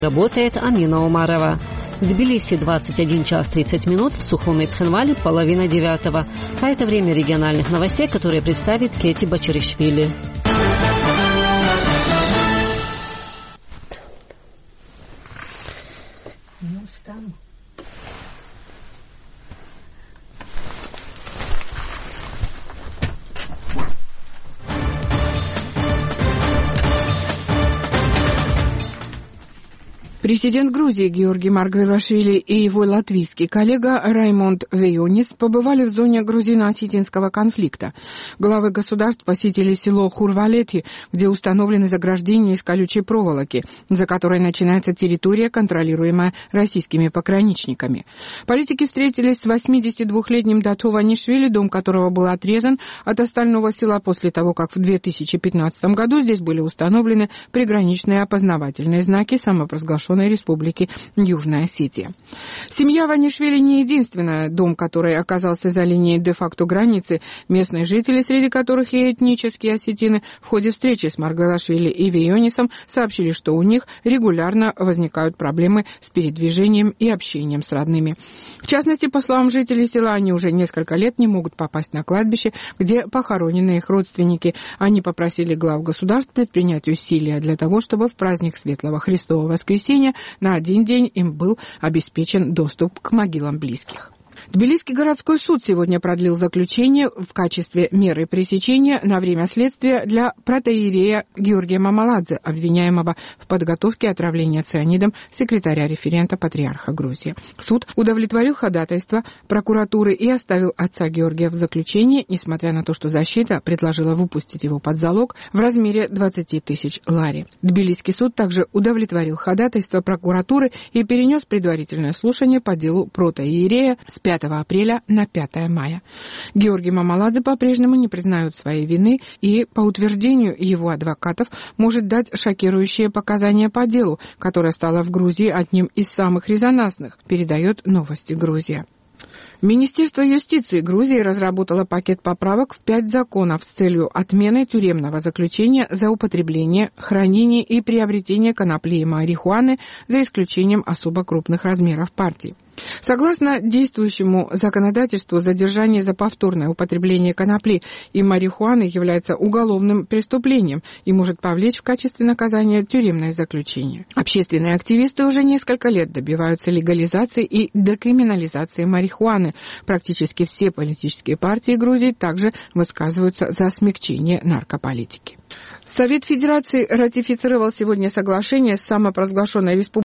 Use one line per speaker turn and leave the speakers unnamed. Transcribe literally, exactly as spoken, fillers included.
Работает Амина Умарова. В Тбилиси двадцать один час тридцать минут, в Сухуме и Цхинвале половина девятого. А это время региональных новостей, которые представит Кети Бачаришвили. Не устану.
Президент Грузии Георгий Маргвелашвили и его латвийский коллега Раймонд Вейонис побывали в зоне грузино-осетинского конфликта. Главы государств посетили село Хурвалети, где установлены заграждения из колючей проволоки, за которой начинается территория, контролируемая российскими пограничниками. Политики встретились с восьмидесятидвухлетним Дато Ванишвили, дом которого был отрезан от остального села после того, как в две тысячи пятнадцатом году здесь были установлены приграничные опознавательные знаки самопровозглашенной Республики Южная Осетия. Семья Ванишвили не единственная, дом, который оказался за линией де-факто границы. Местные жители, среди которых и этнические осетины, в ходе встречи с Маргвелашвили и Вейонисом сообщили, что у них регулярно возникают проблемы с передвижением и общением с родными. В частности, по словам жителей села, они уже несколько лет не могут попасть на кладбище, где похоронены их родственники. Они попросили глав государств предпринять усилия для того, чтобы в праздник Светлого Христового Воскресения на один день им был обеспечен доступ к могилам близких. Тбилисский городской суд сегодня продлил заключение в качестве меры пресечения на время следствия для протоиерея Георгия Мамаладзе, обвиняемого в подготовке отравления цианидом секретаря-референта патриарха Грузии. Суд удовлетворил ходатайство прокуратуры и оставил отца Георгия в заключении, несмотря на то, что защита предложила выпустить его под залог в размере двадцати тысяч лари. Тбилисский суд также удовлетворил ходатайство прокуратуры и перенес предварительное слушание по делу протоиерея с пятого апреля на пятое мая. Георгий Мамаладзе по-прежнему не признает своей вины и, по утверждению его адвокатов, может дать шокирующие показания по делу, которое стало в Грузии одним из самых резонансных, передает «Новости Грузия». Министерство юстиции Грузии разработало пакет поправок в пять законов с целью отмены тюремного заключения за употребление, хранение и приобретение конопли и марихуаны, за исключением особо крупных размеров партий. Согласно действующему законодательству, задержание за повторное употребление конопли и марихуаны является уголовным преступлением и может повлечь в качестве наказания тюремное заключение. Общественные активисты уже несколько лет добиваются легализации и декриминализации марихуаны. Практически все политические партии Грузии также высказываются за смягчение наркополитики. Совет Федерации ратифицировал сегодня соглашение с самопровозглашенной республикой